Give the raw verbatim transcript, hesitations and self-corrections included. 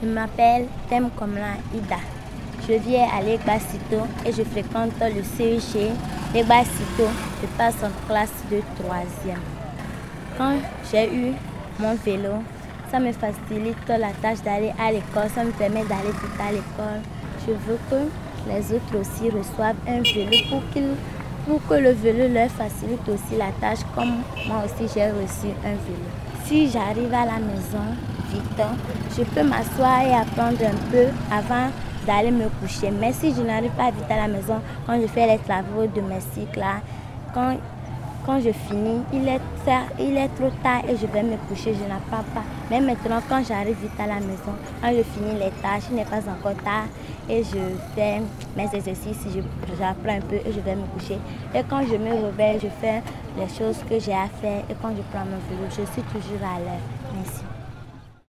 Je m'appelle Thème Komla Ida. Je viens à Legbasito et je fréquente le C E G Legbasito. Je passe en classe de troisième. Quand j'ai eu mon vélo, ça me facilite la tâche d'aller à l'école, ça me permet d'aller vite à l'école. Je veux que les autres aussi reçoivent un vélo pour, qu'ils, pour que le vélo leur facilite aussi la tâche, comme moi aussi j'ai reçu un vélo. Si j'arrive à la maison vite, je peux m'asseoir et apprendre un peu avant d'aller me coucher. Mais si je n'arrive pas vite à la maison, quand je fais les travaux de mes cycles, là, quand, quand je finis, il est, il est trop tard et je vais me coucher, je n'apprends pas. Mais maintenant, quand j'arrive vite à la maison, quand je finis les tâches, il n'est pas encore tard et je fais mes exercices, je, j'apprends un peu et je vais me coucher. Et quand je me réveille, je fais les choses que j'ai à faire et quand je prends mon vélo, je suis toujours à l'heure. Merci.